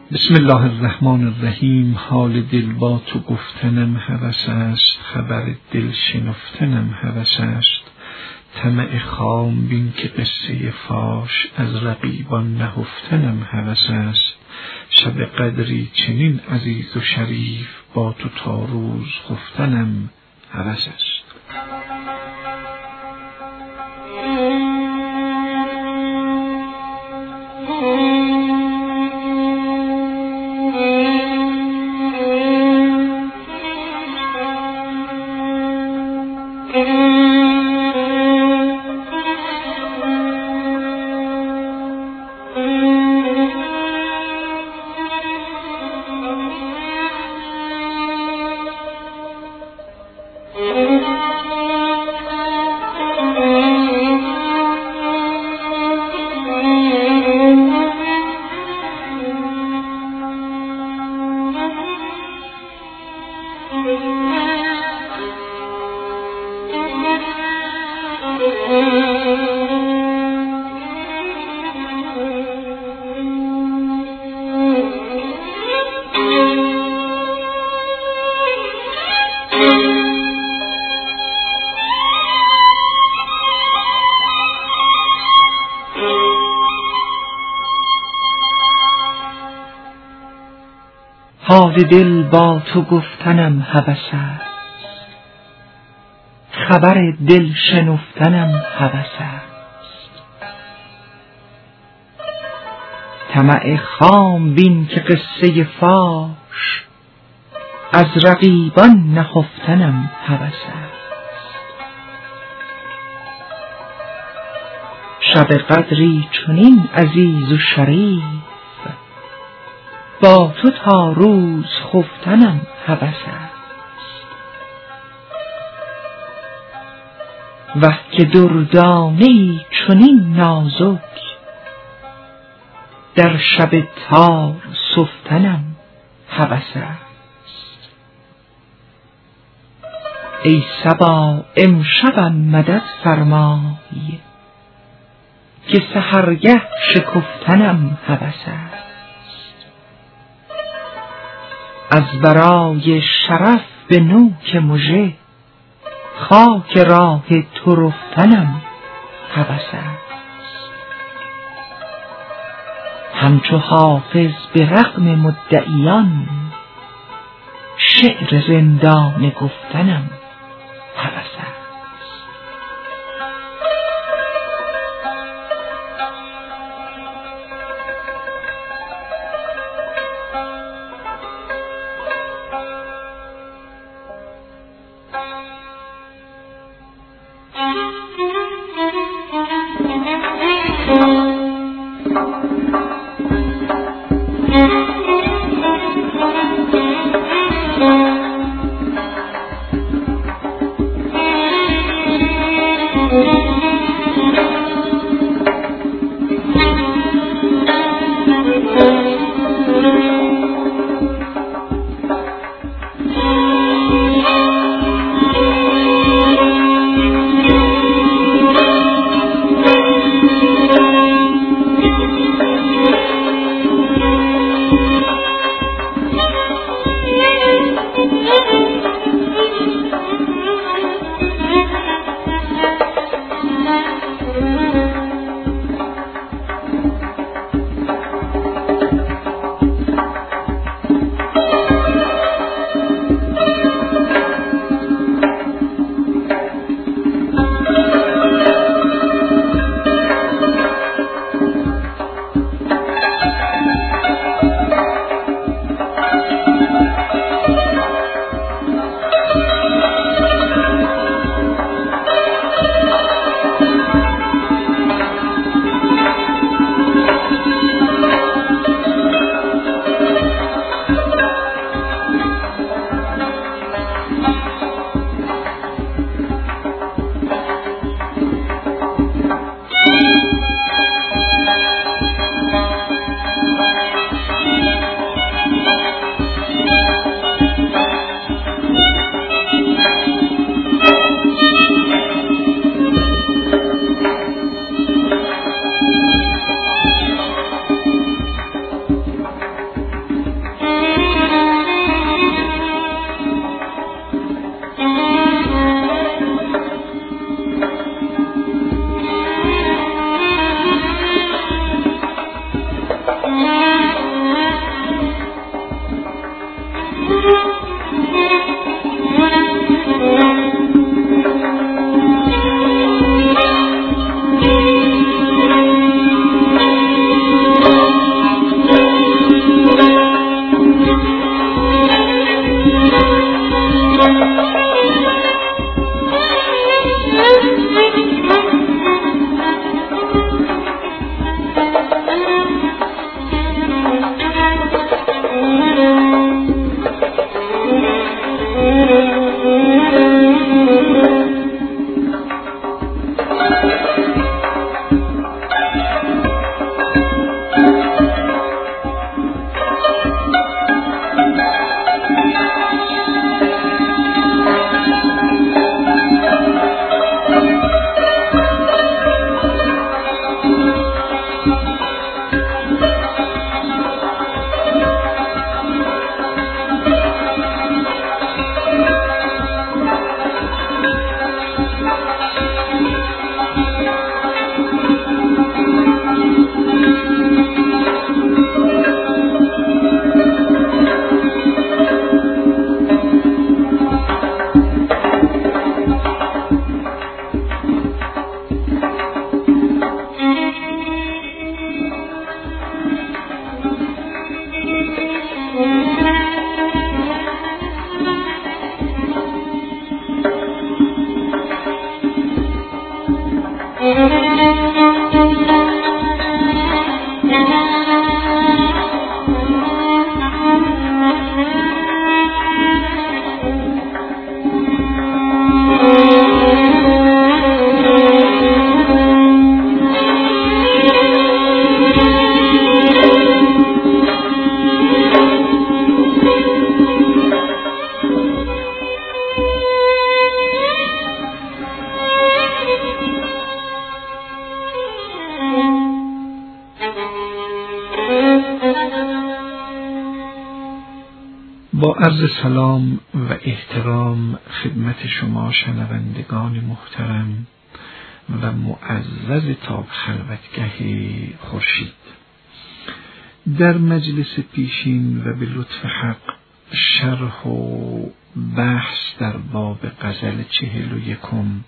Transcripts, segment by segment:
بسم الله الرحمن الرحیم. حال دل با تو گفتنم هوس است، خبر دل شنفتنم هوس است. طمع خام بین که قصه فاش، از رقیبان نهفتنم هوس است. شب قدری چنین عزیز و شریف، با تو تا روز خفتنم هوس است. حال دل با تو گفتنم هوس است، خبر دل شنفتنم هوس است. طمع خام بین که قصه فاش، از رقیبان نهفتنم هوس است. شب قدری چنین عزیز و شریف، با تو تا روز خفتنم هوس است. وه که دردانه‌ای چنین نازک، در شب تار سفتنم هوس است. ای صبا امشبم مدد فرمای، که سحرگه شکفتنم هوس است. از برای شرف به نوک مژه، خاک راه تو رفتنم هوس است. همچو حافظ به رغم مدعیان، شعر رندانه گفتنم هوس است. با عرض سلام و احترام خدمت شما شنوندگان محترم و معزز تا خلوتگه خورشید، در مجلس پیشین و به لطف حق شرح و بحث در باب غزل 41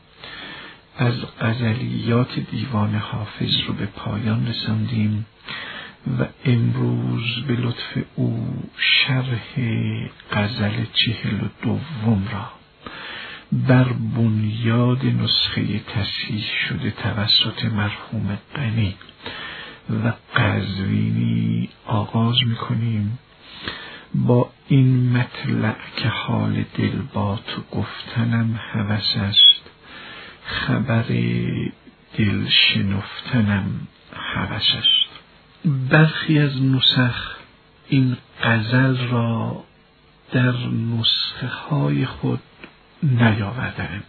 از غزلیات دیوان حافظ رو به پایان رساندیم و امروز به لطف او شرح غزل 42 را بر بنیاد نسخه تصحیح شده توسط مرحوم غنی و قزوینی آغاز می‌کنیم با این مطلع که حال دل با تو گفتنم هوس است، خبر دل شنفتنم هوس است. برخی از نسخ این غزل را در نسخه های خود نیاوردند،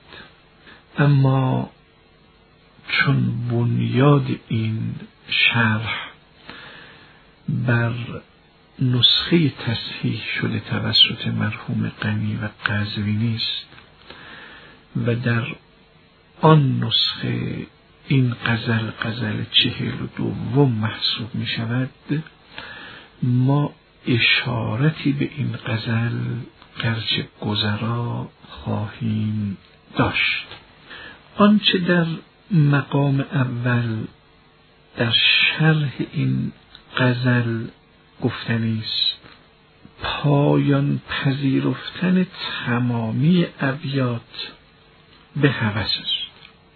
اما چون بنیاد این شرح بر نسخه تصحیح شده توسط مرحوم غنی و قزوینی است و در آن نسخه این غزل 42 محسوب می شود، ما اشارتی به این غزل گرچه گذرا خواهیم داشت. آنچه در مقام اول در شرح این غزل گفتنی است، پایان پذیرفتن تمامی ابیات به هوس است.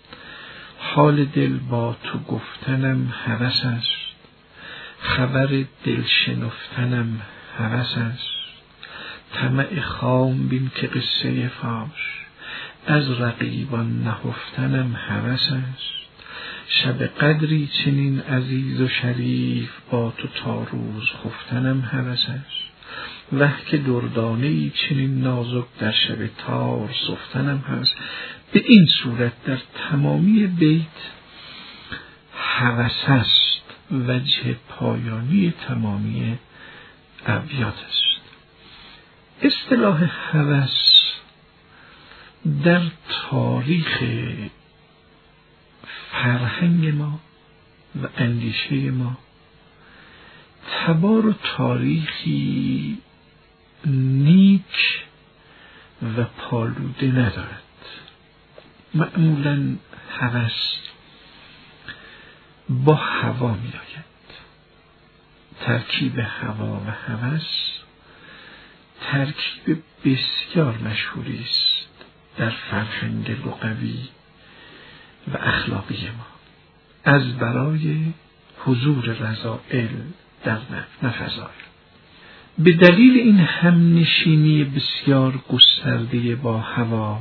حال دل با تو گفتنم هوس است، خبر دل شنفتنم هوس است. طمع خام بین که قصه فاش، از رقیبان نهفتنم هوس است. شب قدری چنین عزیز و شریف، با تو تا روز خفتنم هوس است. وه که دردانه‌ای چنین نازک، در شب تار سفتنم هوس. به این صورت در تمامی بیت هوس است، وجه پایانی تمامی ابیات است. اصطلاح هوس در تاریخ فرهنگ ما و اندیشه ما تبار و تاریخی نیک و پالوده ندارد. معمولاً هوس با هوا می آید. ترکیب هوا و هوس ترکیب بسیار مشهوری است در فرهنگ لغوی و اخلاقی ما، از برای حضور رذائل در نفضائل. به دلیل این همنشینی بسیار گسترده با هوا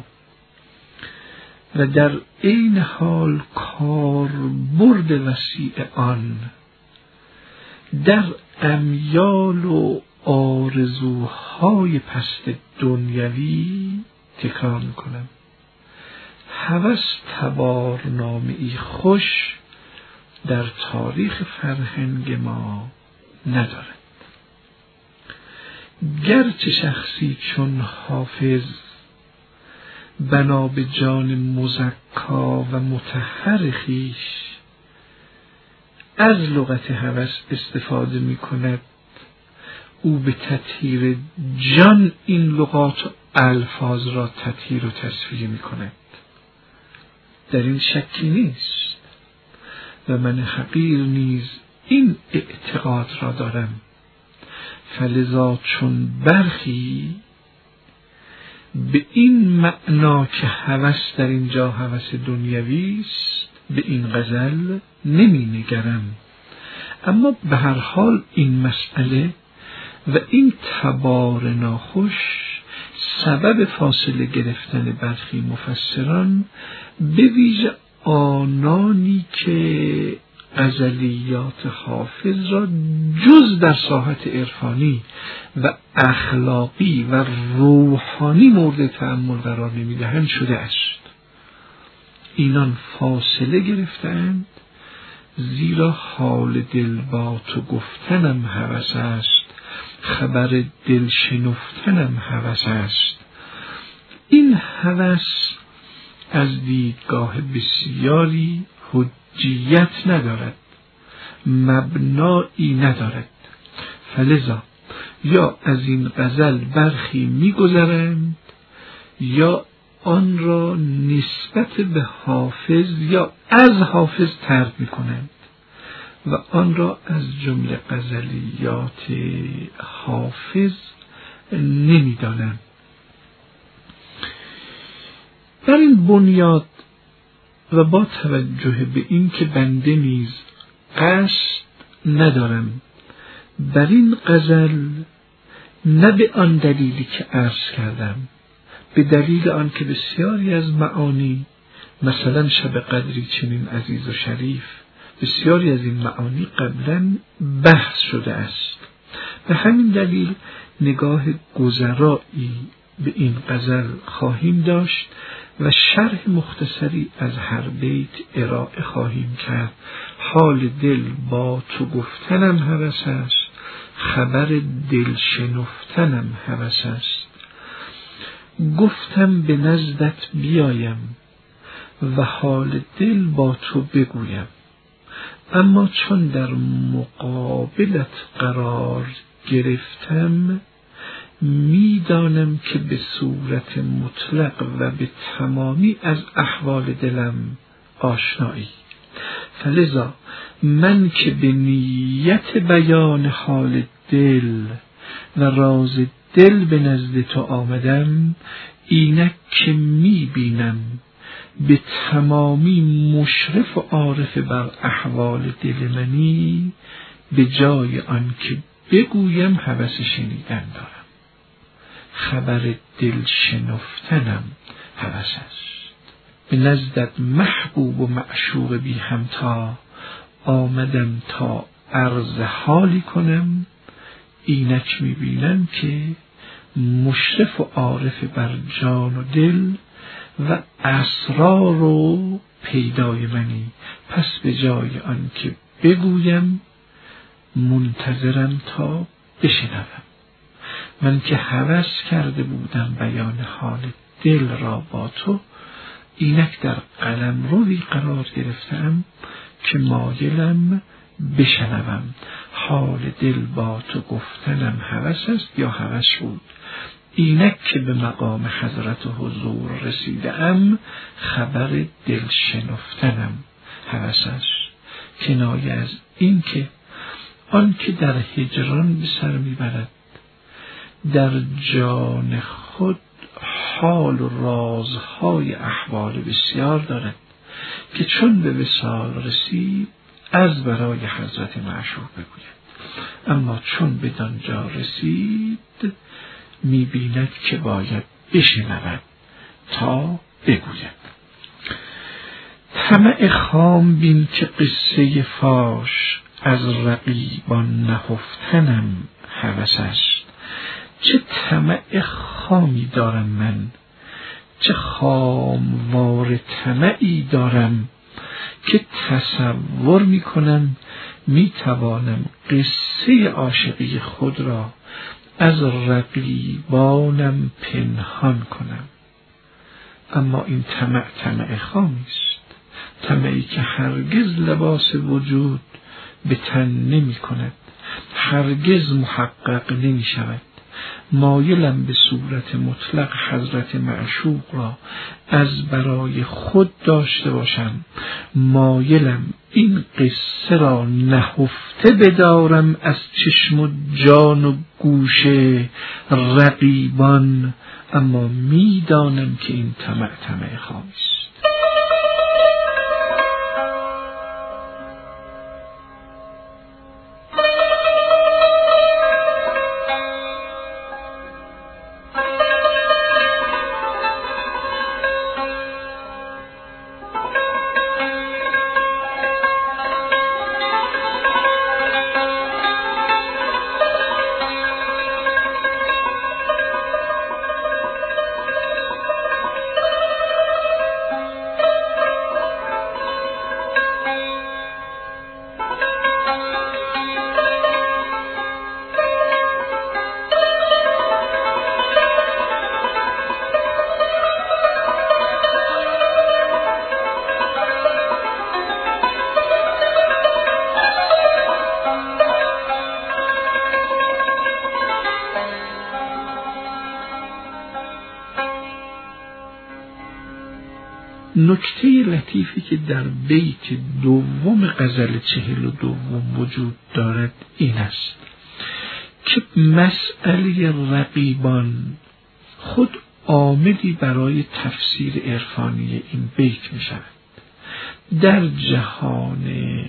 و در عین حال کاربرد وسیع آن در امیال و آرزوهای پست دنیوی، تکرار میکنم، هوس تبارنامه‌ای خوش در تاریخ فرهنگ ما ندارد. گرچه شخصی چون حافظ بنا به جان مزکا و مطهر خویش از لغت هوس استفاده می کند، او به تطهیر جان این لغات و الفاظ را تطهیر و تصفیه می کند، در این شکی نیست و من حقیر نیز این اعتقاد را دارم. فلذا چون برخی به این معنا که هوس در اینجا هوس دنیوی است به این غزل نمی نگرم، اما به هر حال این مسئله و این تبار ناخوش سبب فاصله گرفتن برخی مفسران، به ویژه آنانی که غزلیات حافظ را جز در ساحت عرفانی و اخلاقی و روحانی مورد تأمل قرار نمیدهند شده است. اینان فاصله گرفتند، زیرا حال دل با تو گفتنم هوس است، خبر دل شنفتنم هوس است. این هوس از دیدگاه بسیاری حجیت ندارد، مبنایی ندارد، فلذا یا از این غزل برخی می‌گذرند یا آن را نسبت به حافظ یا از حافظ طرد می‌کنند و آن را از جمله غزلیات حافظ نمی‌دانند. در این بنیاد و با توجه به این که بنده نیز قصد ندارم بر این غزل، نه به آن دلیلی که عرض کردم، به دلیل آن که بسیاری از معانی، مثلا شب قدری چنین عزیز و شریف، بسیاری از این معانی قبلا بحث شده است، به همین دلیل نگاه گذرایی به این غزل خواهیم داشت و شرح مختصری از هر بیت ارائه خواهیم کرد. حال دل با تو گفتنم هوس است، خبر دل شنفتنم هوس است. گفتم به نزدت بیایم و حال دل با تو بگویم، اما چون در مقابلت قرار گرفتم، میدانم که به صورت مطلق و به تمامی از احوال دلم آشنایی، فلذا من که به نیت بیان حال دل و راز دل به نزد تو آمدم، اینک که میبینم به تمامی مشرف و عارف بر احوال دل منی، به جای آن که بگویم هوس شنیدن دارم، خبر دل شنفتنم هوس است. به نزدت محبوب و معشوق بی همتا، آمدم تا عرض حالی کنم، اینک میبینم که مشرف و عارف بر جان و دل و اسرار و پیدای منی، پس به جای آن که بگویم منتظرم تا بشنوم. من که هوس کرده بودم بیان حال دل را با تو، اینک در قلمروی قرار گرفتم که مایلم بشنوم. حال دل با تو گفتنم هوس است یا هوس بود، اینک که به مقام حضرت و حضور رسیدم، خبر دل شنفتنم هوس است. کنایه از این که آن که در هجران به سر میبرد، در جان خود حال و رازهای احوال بسیار دارد که چون به وصال رسید از برای حضرت معشوق بگوید، اما چون بدانجا رسید می‌بیند که باید بشنود تا بگوید. طمع خام بین که قصه فاش، از رقیبان نهفتنم هوس است. چه طمع خامی دارم من، چه خاموار طمعی دارم که تصور میکنم میتوانم قصه عاشقی خود را از رقیبانم پنهان کنم. اما این طمع خامی است، طمعی که هرگز لباس وجود به تن نمی کند، هرگز محقق نمی شود. مایلم به صورت مطلق حضرت معشوق را از برای خود داشته باشم، مایلم این قصه را نهفته بدارم از چشم و جان و گوش رقیبان، اما میدانم که این طمع خامی است. نکته لطیفی که در بیت دوم غزل 42 وجود دارد این است که مسئله رقیبان خود عاملی برای تفسیر عرفانی این بیت می شود. در جهان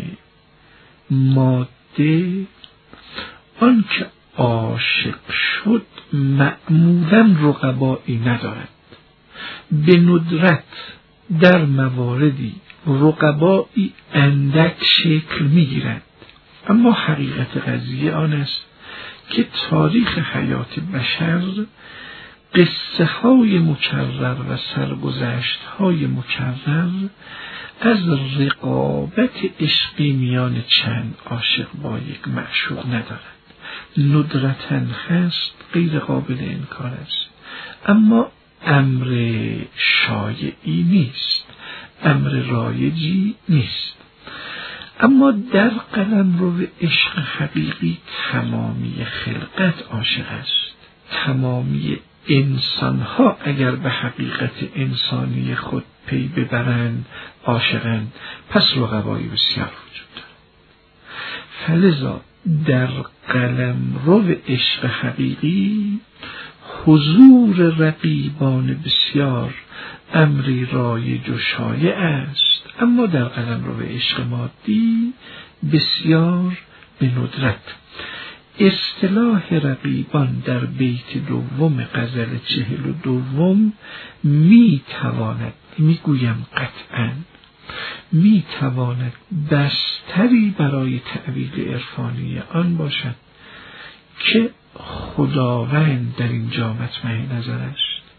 ماده آن که عاشق شد معمولا رقبایی ندارد، به ندرت در مواردی رقبایی اندک شکل میگیرند. اما حقیقت قضیه آن است که تاریخ حیات بشر قصه های مکرر و سرگذشت های مکرر از رقابت عشقی میان چند عاشق با یک معشوق ندارد. ندرتاً هست، غیر قابل انکار است، اما امر شایعی نیست، امر رایجی نیست. اما در قلمرو عشق حقیقی تمامی خلقت عاشق است. تمامی انسانها اگر به حقیقت انسانی خود پی ببرند عاشقند، پس رقبایی بسیار وجود دارد. فلذا در قلمرو عشق حقیقی حضور رقیبان بسیار امری رایج و شایع است، اما در قلمرو عشق مادی بسیار به ندرت. اصطلاح رقیبان در بیت دوم غزل 42 میتواند، میگویم قطعاً میتواند بستری برای تعبیر عرفانی آن باشد که خداوند در اینجا مطمع نظرش،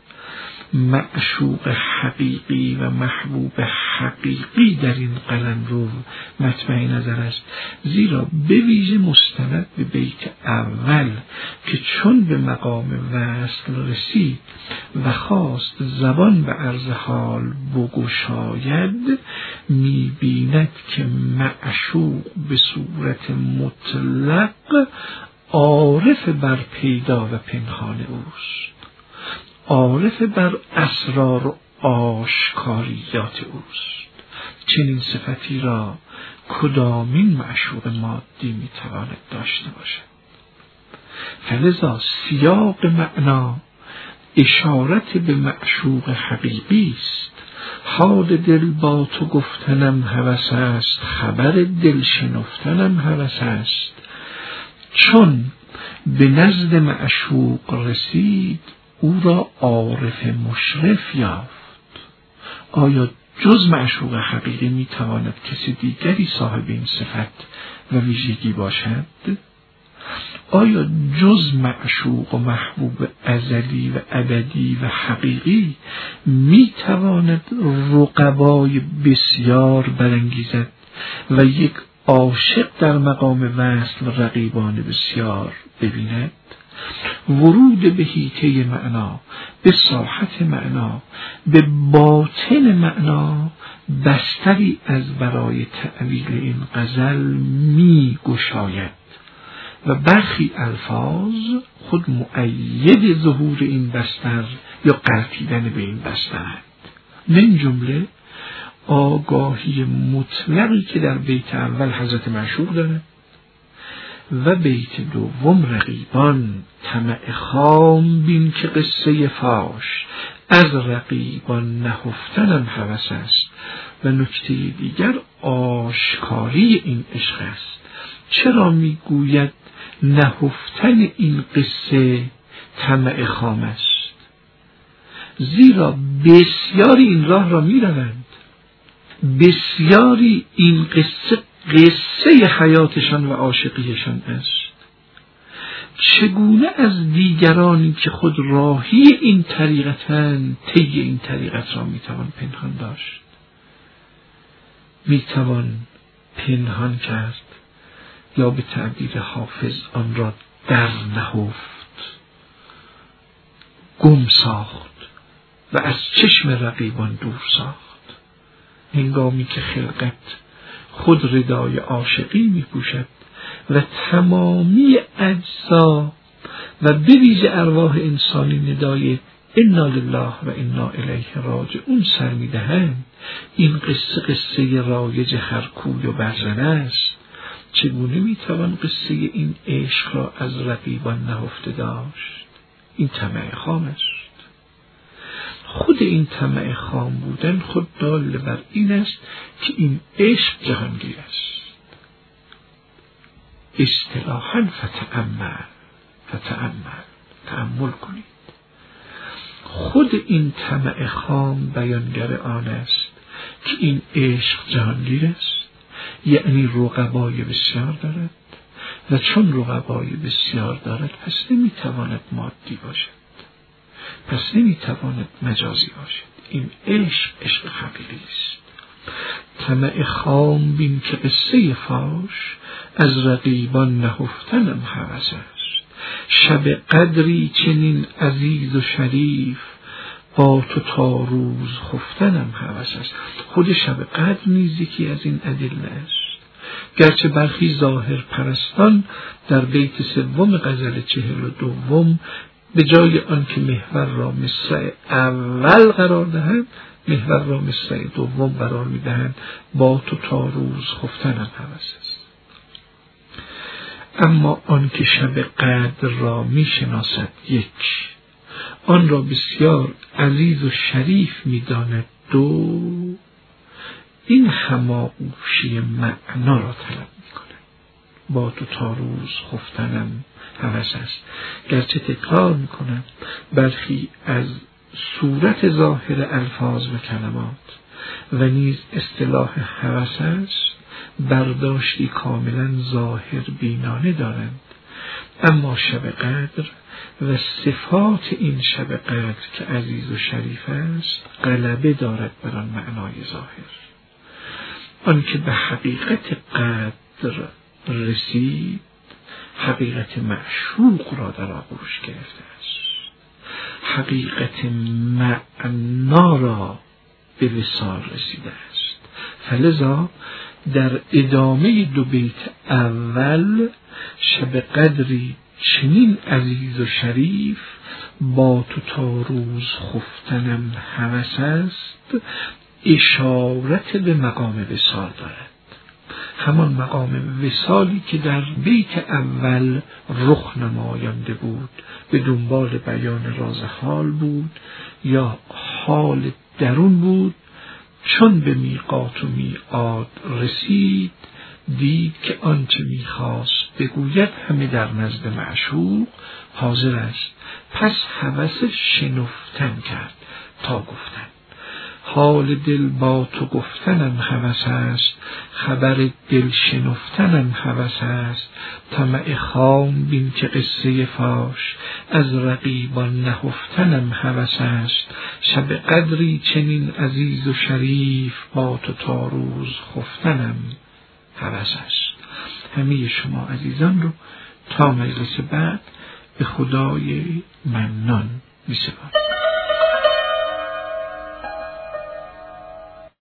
معشوق حقیقی و محبوب حقیقی در این قلمرو مطمع نظر است، زیرا به ویژه مستند به بیت اول که چون به مقام وصل رسید و خواست زبان به عرض حال بگشاید، می‌بیند که معشوق به صورت مطلق عارف بر پیدا و پنهان اوست، عارف بر اسرار و آشکاریات اوست. چنین صفتی را کدامین معشوق مادی میتواند داشته باشد؟ فلذا سیاق معنا اشارت به معشوق حقیقی است. حال دل با تو گفتنم هوس است، خبر دل شنفتنم هوس است. چون به نزد معشوق رسید، او را عارف مشرف یافت. آیا جز معشوق حقیقی میتواند کسی دیگری صاحب این صفت و ویژگی باشد؟ آیا جز معشوق و محبوب ازلی و ابدی و حقیقی میتواند رقبای بسیار برانگیزد و یک عاشق در مقام وصل و رقیبان بسیار ببیند؟ ورود به حیطه معنا، به ساحت معنا، به باطن معنا بستری از برای تأویل این غزل می گشاید و برخی الفاظ خود مؤید ظهور این بستر یا غلطیدن به این بسترند. من جمله آگاهی مطلقی که در بیت اول حضرت معشوق داره و بیت دوم رقیبان. طمع خام بین که قصه فاش، از رقیبان نهفتنم هوس است. و نکته دیگر آشکاری این عشق است. چرا میگوید نهفتن این قصه طمع خام است؟ زیرا بسیاری این راه را میروند، بسیاری این قصه حیاتشان و عاشقیشان است. چگونه از دیگرانی که خود راهی این طریقتند طی این طریقت را میتوان پنهان داشت؟ میتوان پنهان کرد یا به تعبیر حافظ آن را در نهفت، گم ساخت و از چشم رقیبان دور ساخت. هنگامی که خلقت خود ردای عاشقی می پوشد و تمامی اجزا و به ویژه ارواح انسانی ندای انا لله و انا الیه راجعون سر می دهند، این قصه رایج هر کوی و برزنه است. چگونه می توان قصه این عشق را از رقیبان نهفته داشت؟ این طمع خام است. خود این طمع خام بودن خود دال بر این است که این عشق جهانگیر است. اصطلاحاً تأمل کنید. خود این طمع خام بیانگر آن است که این عشق جهانگیر است، یعنی رقبای بسیار دارد و چون رقبای بسیار دارد پس نمیتواند مادی باشد، پس نمیتواند مجازی باشد. این عشق حقیقی است. طمع خام بین که قصه فاش، از رقیبان نهفتنم هوس است. شب قدری چنین عزیز و شریف، با تو تا روز خفتنم هوس است. خود شب قدر نیز یکی از این ادله است. گرچه برخی ظاهر پرستان در بیت سوم غزل 42 به جای آنکه محور را مصرع اول قرار دهند، محور را مصرع دوم قرار می‌دهند. با تو تا روز خفتنم هوس است. اما آنکه شب قدر را می‌شناسد، یک، آن را بسیار عزیز و شریف می‌داند، دو، این هماغوشی معنا را طلب می‌کند. با تو تا روز خفتنم هوس است. گرچه تکرار می‌کنم برخی از صورت ظاهر الفاظ و کلمات و نیز اصطلاح هوس است برداشتی کاملا ظاهر بینانه دارند، اما شب قدر و صفات این شب قدر که عزیز و شریف است غلبه دارد بر آن معنای ظاهر. آن که به حقیقت قدر رسید، حقیقت معشوق را در آغوش گرفته است، حقیقت معنا را به وصال رسیده است. فلذا در ادامه دو بیت اول شب قدری چنین عزیز و شریف، با تو تا روز خفتنم هوس است، اشارت به مقام وصال دارد. همان مقام وصالی که در بیت اول رخ نمایانده بود به دنبال بیان راز حال بود یا حال درون بود. چون به میقات و میعاد رسید دید که آنچه میخواست بگوید همه در نزد معشوق حاضر است، پس هوس شنفتن کرد تا گفتن. حال دل با تو گفتنم هوس است، خبر دل شنفتنم هوس است. طمع خام بین که قصه فاش، از رقیبان نهفتنم هوس است. شب قدری چنین عزیز و شریف، با تو تا روز خفتنم هوس است. همه شما عزیزان رو تا مجلس بعد به خدای منان می‌سپارم.